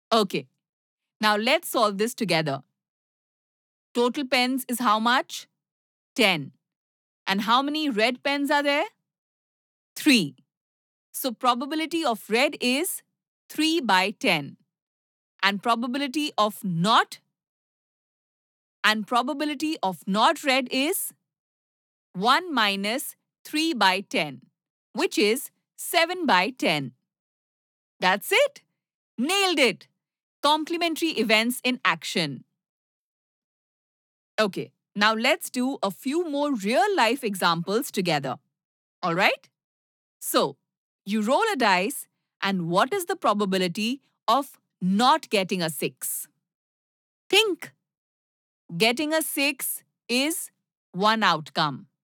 Okay, now let's solve this together. Total pens is how much? 10. And how many red pens are there? 3. So probability of red is 3 by 10. And probability of not red is 1 minus 3 by 10, which is 7 by 10. That's it. Nailed it. Complementary events in action. Okay, now let's do a few more real life examples together. All right? So, you roll a dice, and what is the probability of not getting a 6? Think. Getting a 6 is one outcome.